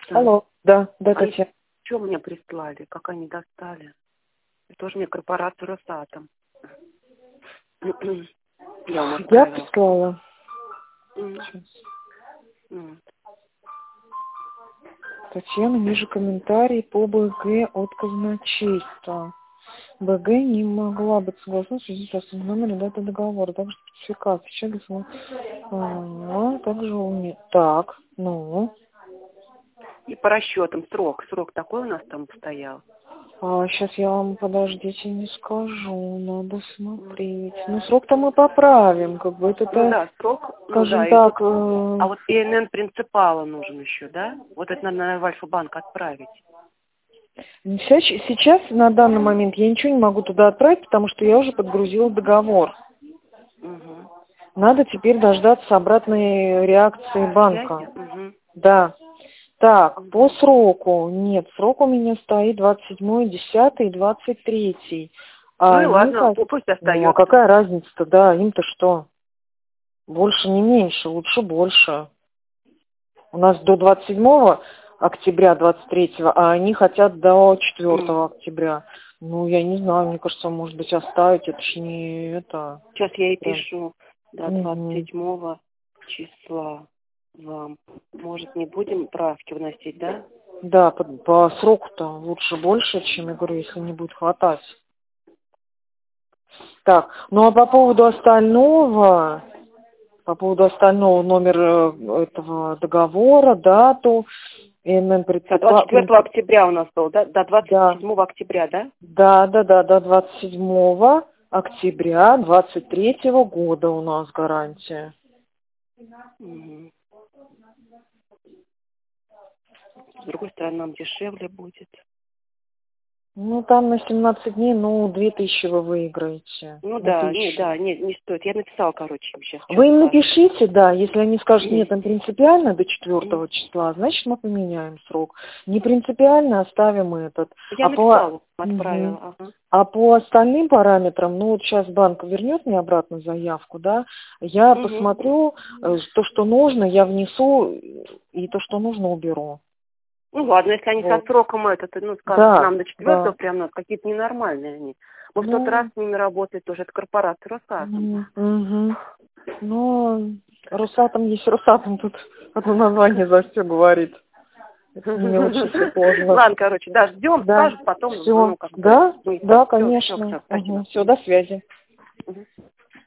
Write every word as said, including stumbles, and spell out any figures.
Алло, да, да, Они Татьяна. что мне прислали, как они достали? Это тоже мне корпорация Росатом. Я вам Я отправила. прислала. М, Сейчас. м. Татьяна, ниже комментарий по БГ от казначейства. БГ не могла быть согласна в связи с отсутствием номера даты договора. Также спецификация. Сейчас, а, также у меня. Так, ну. И по расчетам срок. Срок такой у нас там стоял. А, сейчас я вам, подождите, не скажу. Надо смотреть. Ну, срок-то мы поправим. Как бы это, Ну да, срок, ну скажем да. И так, вот, э, а вот ИНН принципала нужен еще, да? Вот это надо в Альфа-банк отправить. Сейчас, сейчас, на данный момент, я ничего не могу туда отправить, потому что я уже подгрузила договор. Угу. Надо теперь дождаться обратной реакции банка. Угу. Да. Так, по Угу. сроку. Нет, срок у меня стоит двадцать седьмое десятое и двадцать третье. Ну А и они ладно, как... пу- пусть Ну, а остается. какая разница-то, да, им-то что? Больше не меньше, лучше больше. У нас до двадцать седьмого октября двадцать третьего, а они хотят до четвёртого октября. Ну, я не знаю, мне кажется, может быть, оставить, это ж не это... Сейчас я ей Прям. пишу до двадцать Мгм. седьмого числа вам. Может, не будем правки вносить, да? Да, по, по сроку-то лучше больше, чем, я говорю, если не будет хватать. Так, ну а по поводу остального, по поводу остального номер э, этого договора, дату, ИНН До двадцать принципа... четвёртого принцип- октября у нас был, да? До двадцать Да, седьмого октября, да? да, да, да, до двадцать седьмого октября двадцать третьего года у нас гарантия. Мгм. С другой стороны, нам дешевле будет. Ну, там на семнадцать дней, ну, две тысячи вы выиграете. Ну Ну, да, не, тысячу. да, не, не стоит. Я написала, короче, им сейчас, что Вы им скажут. напишите, да, если они скажут, нет, там принципиально до Мгм. четвёртого числа, значит, мы поменяем срок. Не принципиально оставим этот. Я А по, написала, Мгм. отправила. Ага. А по остальным параметрам, ну, вот сейчас банк вернет мне обратно заявку, да, я Мгм. посмотрю, э, то, что нужно, я внесу, и то, что нужно, уберу. Ну ладно, если они со Вот. сроком этот, ну, скажут, Да, нам до четвертого да. прям надо, какие-то ненормальные они. Мы в тот раз Ну, с ними работали тоже, это корпорация Росатом. мгм, мгм. Ну, Росатом есть Росатом, тут одно название за все говорит. Это с ними очень все сложно. Ладно, короче, да, ждем, Да, скажут, потом, все. ну, как бы, Да, мы да, все, все, конечно. все, спасибо. Угу. Все, до связи. Мгм.